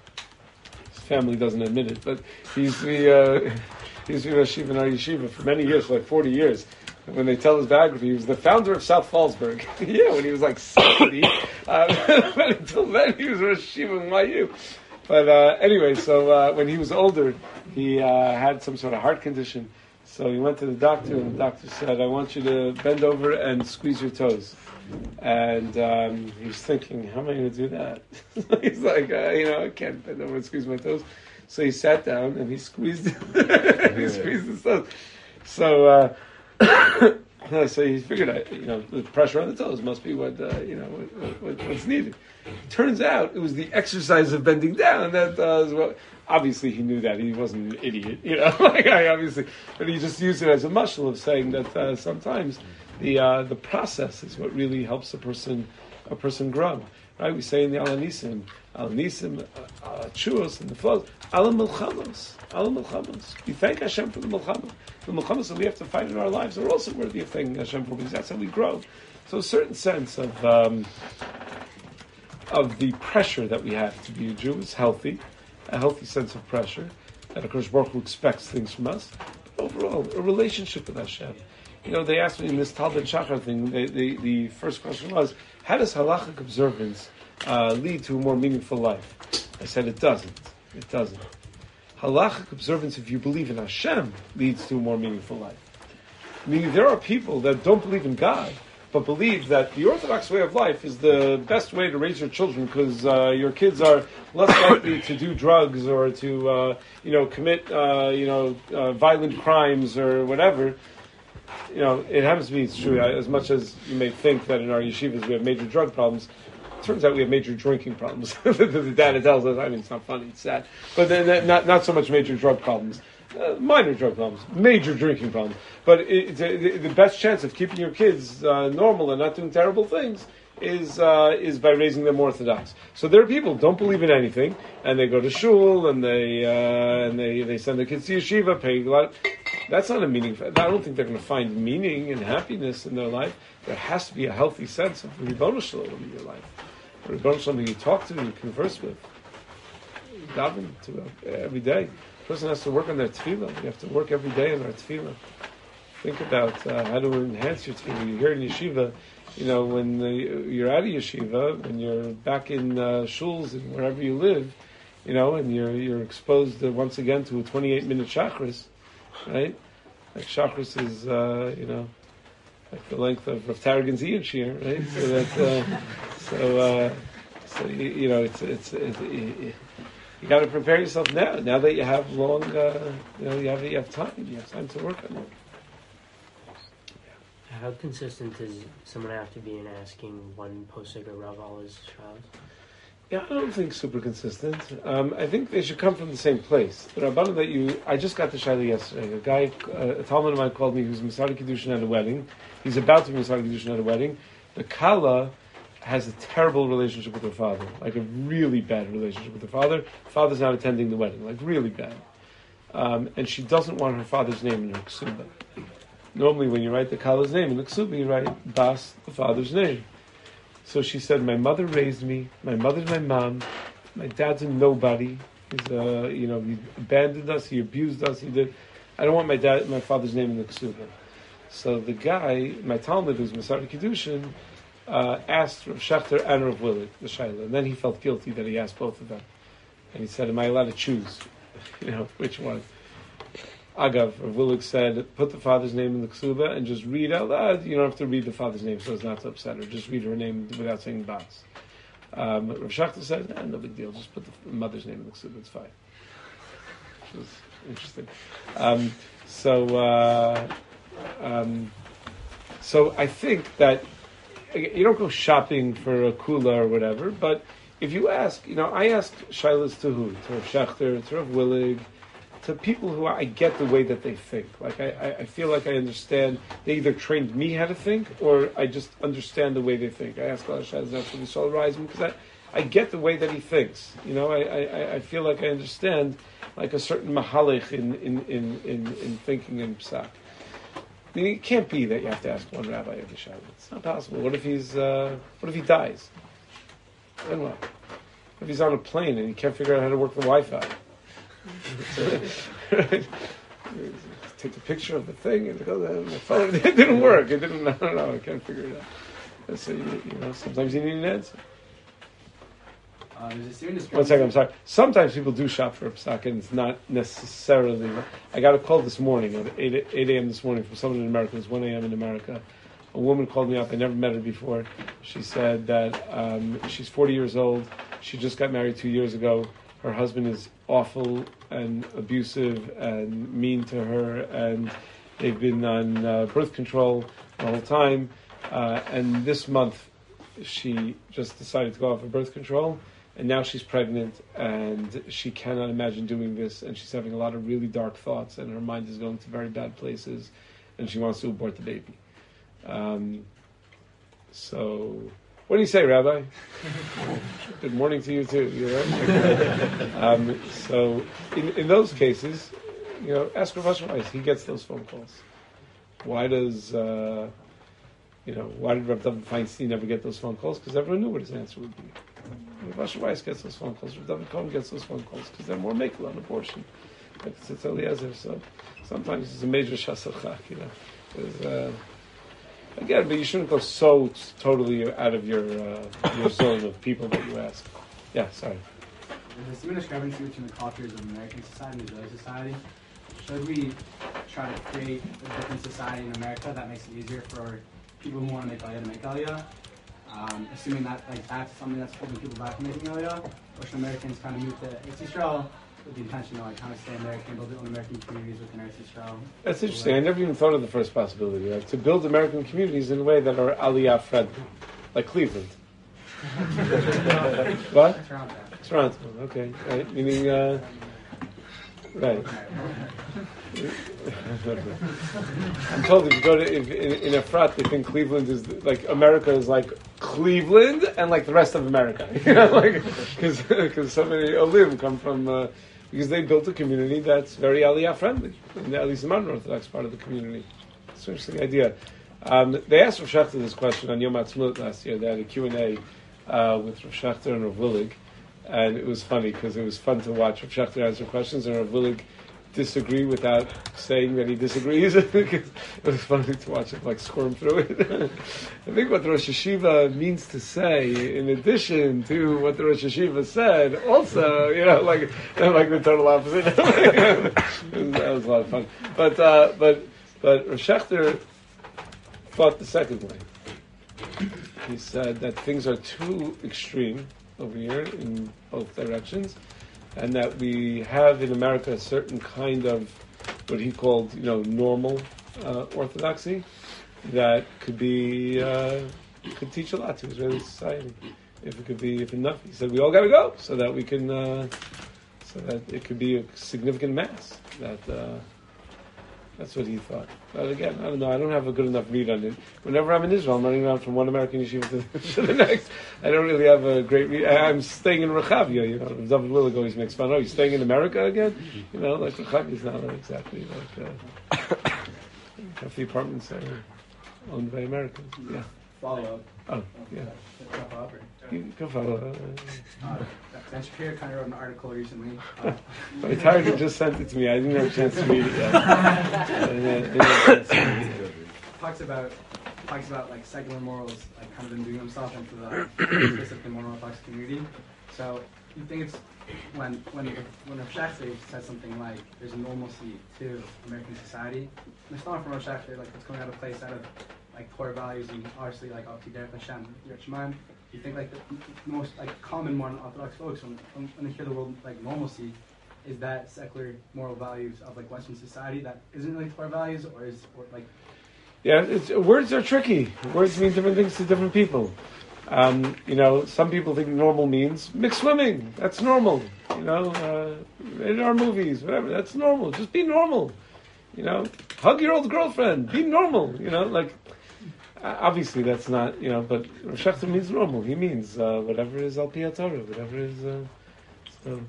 His family doesn't admit it, but he used to be uh, he used to be Rosh Yeshiva in our yeshiva for many years, for like forty years. And when they tell his biography, he was the founder of South Fallsburg. Yeah, when he was like seventy. um, but until then, he was Rosh Yeshiva in Y U. But uh, anyway, so uh, when he was older, he uh, had some sort of heart condition. So he went to the doctor, and the doctor said, "I want you to bend over and squeeze your toes." And um, he was thinking, how am I going to do that? He's like, uh, you know, I can't bend over and squeeze my toes. So he sat down and he squeezed he squeezed his toes. So uh, So he figured, out, you know, the pressure on the toes must be what uh, you know what, what, what's needed. Turns out it was the exercise of bending down that uh, is what. Obviously, he knew that he wasn't an idiot, you know. Like I obviously, but he just used it as a mashal of saying that uh, sometimes the uh, the process is what really helps a person a person grow. Right? We say in the Alanisim, Alanisim, Chuos, and the flows, Alam Milchamos, Alam Milchamos. We thank Hashem for the Milchamos. The Milchamos that we have to fight in our lives are also worthy of thanking Hashem for, because that's how we grow. So a certain sense of um, of the pressure that we have to be a Jew is healthy. A healthy sense of pressure, that HaKadosh Baruch Hu expects things from us. But overall, a relationship with Hashem. You know, they asked me in this Talmud Shachar thing, they, they, the first question was, how does halachic observance uh, lead to a more meaningful life? I said it doesn't. It doesn't. Halachic observance, if you believe in Hashem, leads to a more meaningful life. Meaning there are people that don't believe in God, but believe that the Orthodox way of life is the best way to raise your children, because uh, your kids are less likely to do drugs or to, uh, you know, commit, uh, you know, uh, violent crimes or whatever. You know, it happens to be it's true. As much as you may think that in our yeshivas we have major drug problems, it turns out we have major drinking problems. The data tells us. I mean, it's not funny; it's sad. But then, not not so much major drug problems. Uh, minor drug problems, major drinking problems. But it, it, the best chance of keeping your kids uh, normal and not doing terrible things is uh, is by raising them orthodox. So there are people who don't believe in anything, and they go to shul, and they uh, and they, they send their kids to yeshiva, paying a lot. That's not a meaning. I don't think they're going to find meaning and happiness in their life. There has to be a healthy sense of the Ribono Shalom in your life. The Ribono Shalom that you talk to, you converse with, you daven to uh, every day. A person has to work on their tefillah. You have to work every day on their tefillah. Think about uh, how to enhance your tefillah. You're here in yeshiva, you know, when the, you're out of yeshiva, when you're back in uh, shuls and wherever you live, you know, and you're you're exposed to, once again to a twenty-eight minute chakras, right? Like chakras is, uh, you know, like the length of Rav Tarragon's Ian Shir, right? So that, uh, so, uh, so you, you know, it's it's. it's it, You got to prepare yourself now. Now that you have long, uh, you know, you have you have time. You have time to work on it. How consistent does someone have to be in asking one posek or Rav all his shalos? Yeah, I don't think super consistent. Um, I think they should come from the same place. The Rabbanan that you, I just got the shaila yesterday. A guy, uh, a Talmud of mine called me who's Masari Kiddushin at a wedding. He's about to be Masari Kiddushin at a wedding. The Kala has a terrible relationship with her father, like a really bad relationship with her father. Father's not attending the wedding, like really bad. Um, and she doesn't want her father's name in her ksuba. Normally when you write the Kala's name in the ksuba, you write Bas, the father's name. So she said, my mother raised me, my mother's my mom, my dad's a nobody. He's, uh, you know, he abandoned us, he abused us, he did. I don't want my dad, my father's name in the ksuba. So the guy, my Talmud, who's Masari Kiddushin, Uh, asked Rav Shechter and Rav Willig the shaila, and then he felt guilty that he asked both of them, and he said, "Am I allowed to choose? You know, which one?" Agav, Rav Willig said, "Put the father's name in the ksuba and just read out loud. You don't have to read the father's name, so as not to upset her. Just read her name without saying bas." Um, Rav Shechter said, eh, "No big deal. Just put the mother's name in the ksuba. It's fine." Which was interesting. Um, so, uh, um, so I think that. You don't go shopping for a kula or whatever, but if you ask, you know, I ask shailas to who? To Rav Shechter, to Rav Willig, to people who I get the way that they think. Like, I, I feel like I understand, they either trained me how to think, or I just understand the way they think. I ask a lot of shailas, that's what we saw rising, because I, I get the way that he thinks. You know, I, I, I feel like I understand, like a certain mahalech in, in, in, in, in thinking in psak. I mean, it can't be that you have to ask one rabbi every Shabbat. It's not possible. What if he's? Uh, what if he dies? Then what? What if he's on a plane and he can't figure out how to work the Wi-Fi? Take a picture of the thing and go there. My phone. It didn't work. It didn't. I don't know. I can't figure it out. So you, you know, sometimes you need an answer. Uh, One second, I'm sorry. Sometimes people do shop for a psak, and it's not necessarily. I got a call this morning at eight a.m. this morning from someone in America. It was one a.m. in America. A woman called me up. I never met her before. She said that um, she's forty years old. She just got married two years ago. Her husband is awful and abusive and mean to her, and they've been on uh, birth control the whole time. Uh, and this month, she just decided to go off of birth control, and now she's pregnant, and she cannot imagine doing this, and she's having a lot of really dark thoughts, and her mind is going to very bad places, and she wants to abort the baby. Um, so, what do you say, Rabbi? Good morning to you too. You know? um, so, in, in those cases, you know, ask Rav Asher Weiss. He gets those phone calls. Why does uh, you know? Why did Rav David Feinstein never get those phone calls? Because everyone knew what his answer would be. Rav Asher Weiss gets those phone calls. Rav David Cohen gets those phone calls because they're more makel on abortion. Like it's Eliezer. So sometimes it's a major shasachak. You know. There's, uh, Again, but you shouldn't go so totally out of your uh, your zone of people that you ask. Yeah, sorry. There's a discrepancy between the cultures of American society and Israeli society. Should we try to create a different society in America that makes it easier for people who want to make Aliyah to make Aliyah? Um, assuming that like that's something that's holding people back from making Aliyah, or should Americans kind of move to Eretz Yisrael with the intention to like kind of stay American, build their own American communities within Eretz Yisrael? That's interesting. I never even thought of the first possibility, like to build American communities in a way that are Aliyah friendly, like Cleveland. What? Toronto. Toronto. Okay. Right. Meaning, uh, right. I'm told if you go to if, in, in Efrat, they think Cleveland is like America is like Cleveland and like the rest of America. You know, like because because so many Olim come from. Uh, Because they built a community that's very Aliyah friendly, at least the modern Orthodox part of the community. It's an interesting idea. Um, they asked Rav Shechter this question on Yom Ha'atzmaut last year. They had a Q and A uh, with Rav Shechter and Rav Willig, and it was funny because it was fun to watch Rav Shechter answer questions and Rav Willig disagree without saying that he disagrees. It was funny to watch him like squirm through it. I think what the Rosh Hashiva means to say, in addition to what the Rosh Hashiva said, also, you know, like like the total opposite. That was a lot of fun. But uh, but but Rav Shechter thought the second way. He said that things are too extreme over here in both directions, and that we have in America a certain kind of what he called, you know, normal uh, orthodoxy that could be uh, could teach a lot to Israeli society if it could be if enough. He said we all got to go so that we can uh, so that it could be a significant mass. That uh, that's what he thought. But again, I don't know. I don't have a good enough read on it. Whenever I'm in Israel, I'm running around from one American yeshiva to the, to the next. I don't really have a great read. I'm staying in Rechavia, you know. David Willig always makes fun. Oh, you're staying in America again? You know, like Rechavia is not exactly like uh, half the apartments are owned by Americans. Yeah. Follow up. Oh, yeah. You can follow up. Uh, Ben Shapiro kind of wrote an article recently. Uh, My Target just sent it to me. I didn't have a chance to read it yet. I didn't have a chance to read it. talks about talks about like secular morals, like kind of imbuing himself into the specific moral Orthodox community. So you think it's when when when Rav Shechter says something like there's a normalcy to American society, and it's not from Rav Shechter, like it's coming out of place out of like Torah values and obviously like Al Derech Hashem, Yirat Shamayim. Do you think like the most like common modern Orthodox folks when, when when they hear the word like normalcy, is that secular moral values of like Western society that isn't really Torah values, or is or like? Yeah, it's, words are tricky. Words mean different things to different people. Um, you know, some people think normal means mixed swimming. That's normal. You know, uh, in our movies, whatever. That's normal. Just be normal. You know, hug your old girlfriend. Be normal. You know, like obviously that's not. You know, but Rav Shechter means normal. He means uh, whatever is al pi Torah, whatever is. Uh, so.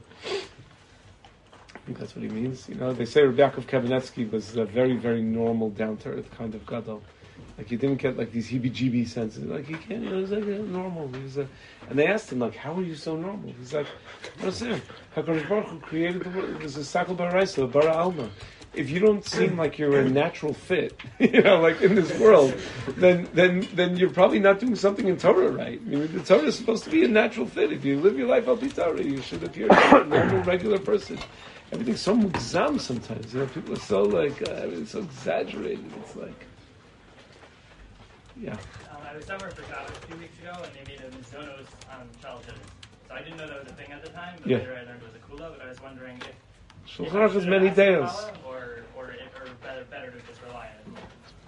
I think that's what he means. You know, they say Rabbi Yaakov Kamenetsky was a very, very normal, down-to-earth kind of gadol. Like, you didn't get, like, these heebie-jeebie senses. Like, he can't, you know, he was, like, uh, normal. He was, uh, and they asked him, like, how are you so normal? He's like, what's it? HaKadosh Baruch Hu created the world. There's a Sakal Baraisa, Bara Alma. If you don't seem like you're a natural fit, you know, like, in this world, then then then you're probably not doing something in Torah right. I mean, the Torah is supposed to be a natural fit. If you live your life al pi Torah, you should appear like a normal, regular person. Everything's so mugzam sometimes, you know, people are so like, uh, everything's so exaggerated, it's like, yeah. Um, I was somewhere for Shabbos a few weeks ago, and they made a mizonos on childhood. So I didn't know that was a thing at the time, but yeah. later I learned it was a kula, but I was wondering if... Shulchan Aruch has many days. Or, or, or better, better to just rely on it.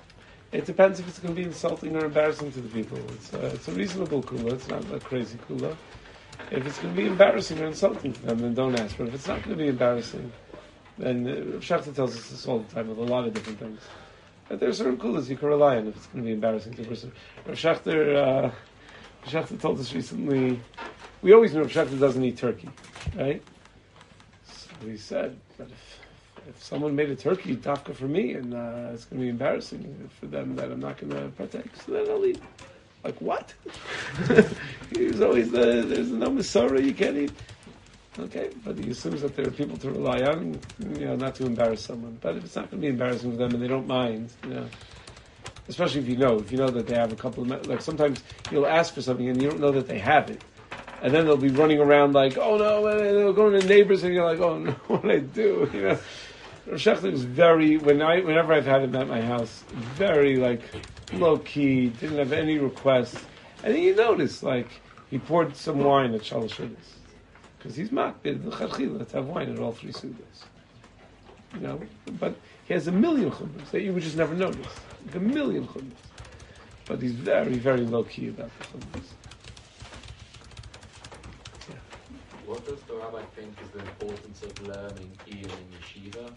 It depends if it's going to be insulting or embarrassing to the people. It's, uh, it's a reasonable kula. It's not a crazy kula. If it's going to be embarrassing or insulting to them, then don't ask. But if it's not going to be embarrassing, then uh, Rav Schachter tells us this all the time with a lot of different things. But there are certain kulas you can rely on if it's going to be embarrassing to a person. Rav Schachter, uh, Rav Schachter told us recently, we always know Rav Schachter doesn't eat turkey, right? So he said, but if If someone made a turkey dafka for me, and uh, it's going to be embarrassing for them that I'm not going to partake, so then I'll eat. Like what? He's always the, there's no Masorah you can't eat. Okay, but he assumes that there are people to rely on, you know, not to embarrass someone. But if it's not going to be embarrassing for them and they don't mind, you know, especially if you know, if you know that they have a couple of, like sometimes you'll ask for something and you don't know that they have it. And then they'll be running around like, oh no, and they'll go to neighbors and you're like, oh no, what did I do? You know, Rav Schachter was very, when I, whenever I've had him at my house, very like low key, didn't have any requests. And then you notice, like, he poured some wine at Shalosh Seudos. Because he's makbid, the chachila, to have wine at all three Seudos. You know, but he has a million chumras that you would just never notice. Like a million chumras. But he's very, very low key about the chumras. What does the rabbi think is the importance of learning Iyun in yeshiva?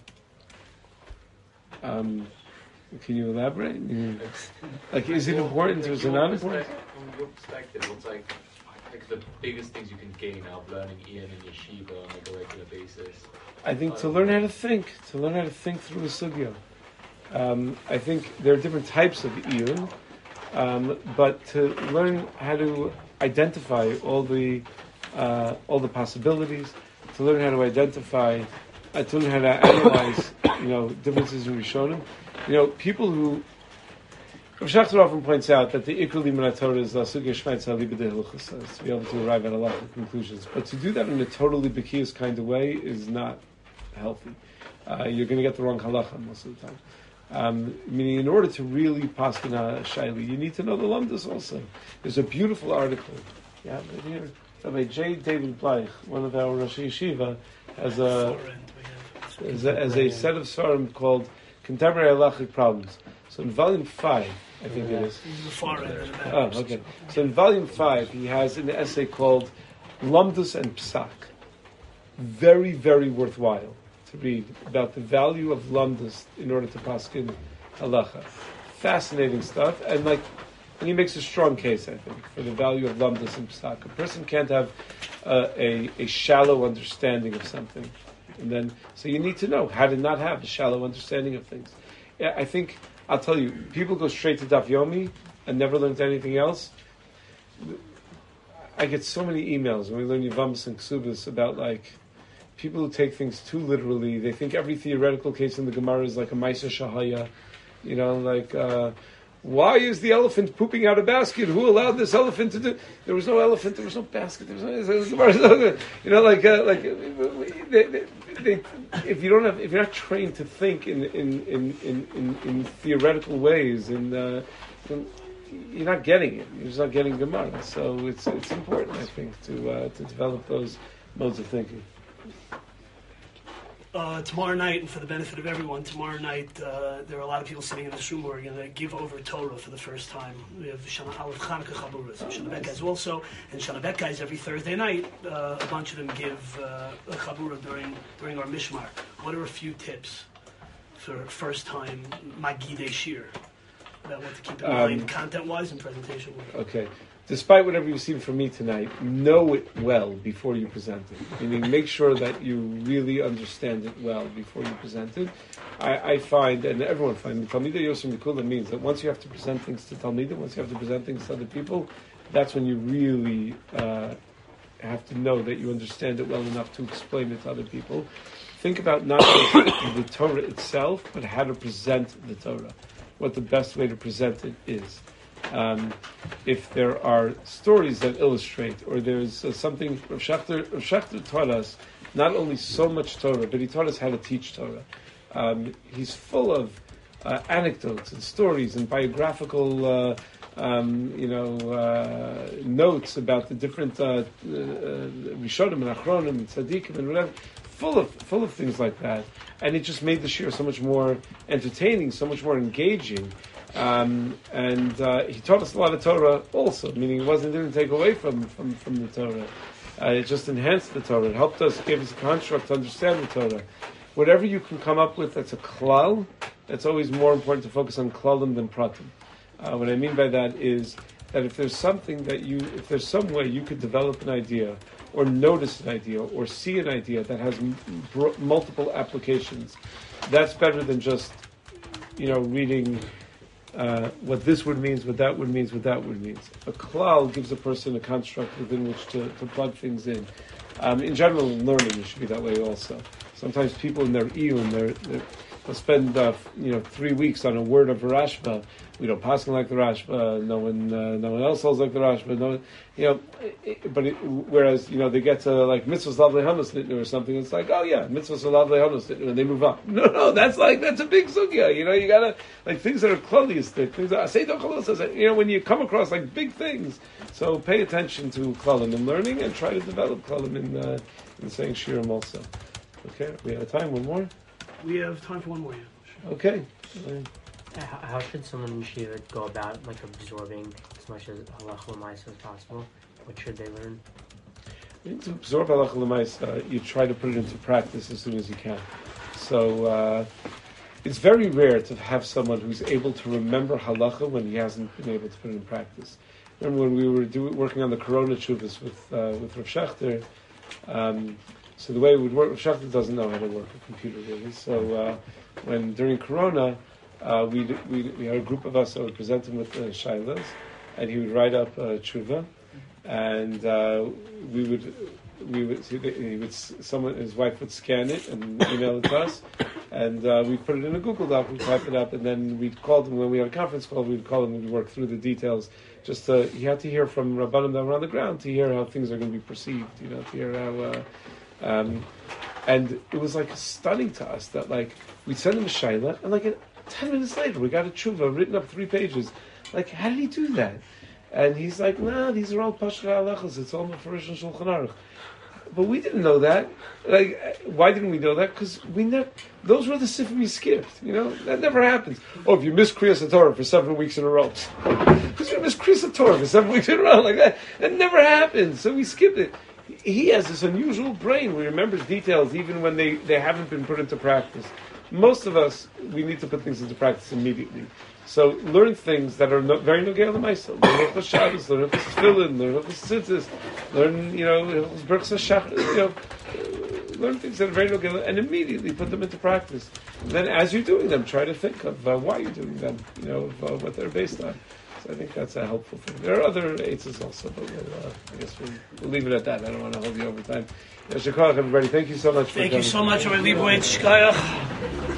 Um, can you elaborate? Mm. Like, is it important or is it not important? From your perspective, what's like, like the biggest things you can gain out of learning Iyun in yeshiva on like a regular basis? I think to learn how to think, to learn how to think through a sugya. Um, I think there are different types of Iyun, um, but to learn how to identify all the Uh, all the possibilities, to learn how to identify, uh, to learn how to analyze, you know, differences in Rishonim. You know, people who, Rav Schachter often points out that the Ikr Liman Torah is the Sugya Shmeitz Ali B'dei Hilchos, to be able to arrive at a lot of conclusions. But to do that in a totally Bekias kind of way is not healthy. Uh, you're going to get the wrong halacha most of the time. Um, meaning, in order to really paskin a shaili, you need to know the lamdas also. There's a beautiful article, yeah, right here. By J. David Bleich, one of our Rosh Yeshiva, has a as a, as a set of svarim called Contemporary Halachic Problems. So in volume five, I think it is. Oh, okay. So in volume five, he has an essay called Lamdus and Psak. Very, very worthwhile to read about the value of Lamdus in order to paskin halacha. Fascinating stuff, and like. And he makes a strong case, I think, for the value of lamdas and psak. A person can't have uh, a, a shallow understanding of something. And then, so you need to know how to not have a shallow understanding of things. Yeah, I think, I'll tell you, people go straight to Daf Yomi and never learn anything else. I get so many emails when we learn Yevamos and Ksubas about, like, people who take things too literally. They think every theoretical case in the Gemara is like a Maisa Shahaya. You know, like... Uh, Why is the elephant pooping out a basket? Who allowed this elephant to do? There was no elephant. There was no basket. There was no, you know, like uh, like they, they, they, if you don't have, if you're not trained to think in in in in, in, in theoretical ways, and uh, you're not getting it. You're just not getting Gemara. So it's it's important, I think, to uh, to develop those modes of thinking. Uh, tomorrow night, and for the benefit of everyone, tomorrow night uh, there are a lot of people sitting in this room who are going to give over Torah for the first time. We have Shana Aleph Chanukah Chaburas, and Shana Bet guys also, and Shana Bet guys every Thursday night. Uh, a bunch of them give uh, a Chabura during during our Mishmar. What are a few tips for first time Magidei Shir about what to keep in um, mind, content-wise and presentation-wise? Okay. Despite whatever you've seen from me tonight, know it well before you present it. Meaning, make sure that you really understand it well before you present it. I, I find, and everyone finds, Talmidei Yosem Mikula means that once you have to present things to Talmidim, once you have to present things to other people, that's when you really uh, have to know that you understand it well enough to explain it to other people. Think about not just the Torah itself, but how to present the Torah, what the best way to present it is. Um, if there are stories that illustrate, or there's uh, something, Rav Schachter, Rav Schachter taught us not only so much Torah, but he taught us how to teach Torah. Um, he's full of uh, anecdotes and stories and biographical, uh, um, you know, uh, notes about the different uh, uh, Rishonim and Achronim and Tzaddikim and whatever. Full of full of things like that, and it just made the shir so much more entertaining, so much more engaging. Um, and uh, he taught us a lot of Torah also, meaning it wasn't didn't take away from, from, from the Torah. Uh, it just enhanced the Torah. It helped us, gave us a construct to understand the Torah. Whatever you can come up with that's a klal, it's always more important to focus on klalim than pratim. Uh, what I mean by that is that if there's something that you, if there's some way you could develop an idea, or notice an idea, or see an idea that has m- br- multiple applications, that's better than just, you know, reading uh, what this word means, what that word means, what that word means. A klal gives a person a construct within which to, to plug things in. Um, in general, in learning, it should be that way also. Sometimes people in their iyun, they're, they're, they'll spend uh, you know three weeks on a word of Rashba. We don't pass like the Rashba. No one, uh, no one else holds like the Rashba. No, one, you know. It, but it, whereas you know they get to like mitzvahs lavlei hanos nitnu or something, it's like, oh yeah, mitzvahs lavlei hanos nitnu, and they move on. No, no, that's like that's a big sugya. You know, you gotta like things that are klaliistic, things that say you know when you come across like big things. So pay attention to klalim in learning and try to develop klalim in uh, in saying shirim also. Okay, we have time. One more. We have time for one more. Yeah. Sure. Okay. How, how should someone in yeshiva go about like absorbing as much as halacha l'maisa as possible? What should they learn? To absorb halacha l'maisa, you try to put it into practice as soon as you can. So uh, it's very rare to have someone who's able to remember halacha when he hasn't been able to put it in practice. Remember when we were do, working on the Corona Tshuvas with uh, with Rav Shechter. Um, so the way it would work, Rav Shechter doesn't know how to work a computer really. So uh, when during Corona. Uh, we, we we had a group of us that would present him with uh, shailas, and he would write up uh, tshuva, and uh, we would we would he would someone his wife would scan it and email it to us, and uh, we'd put it in a Google Doc, we'd type it up, and then we'd call them when we had a conference call. We'd call him and we'd work through the details. Just to, he had to hear from Rabbanim that were on the ground to hear how things are going to be perceived. You know, to hear how. Uh, um, and it was like stunning to us that like we'd send him a shaila and like. It, Ten minutes later, we got a tshuva written up three pages. Like, how did he do that? And he's like, nah, these are all pashra halachas. It's all mefurish and shulchan aruch. But we didn't know that. Like, why didn't we know that? Because we never. Those were the sifrim we skipped. You know, that never happens. Oh, if you miss Kriyas Torah for seven weeks in a row, because you miss Kriyas Torah for seven weeks in a row like that, that never happens. So we skipped it. He has this unusual brain where he remembers details even when they, they haven't been put into practice. Most of us, we need to put things into practice immediately. So learn things that are no, very nogei l'maisa. Learn Hilchos Shabbos, learn Hilchos Tefillin, learn Hilchos Tzitzis, learn, you know, Hilchos Berachos HaShachar, you know, learn things that are very nogei, and immediately put them into practice. And then as you're doing them, try to think of uh, why you're doing them, you know, of uh, what they're based on. So I think that's a helpful thing. There are other aids also, but we'll, uh, I guess we'll, we'll leave it at that. I don't want to hold you over time. Yashar Koach, everybody. Thank you so much for Thank coming. you so much, Rabbi Leibowitz. Shkayach.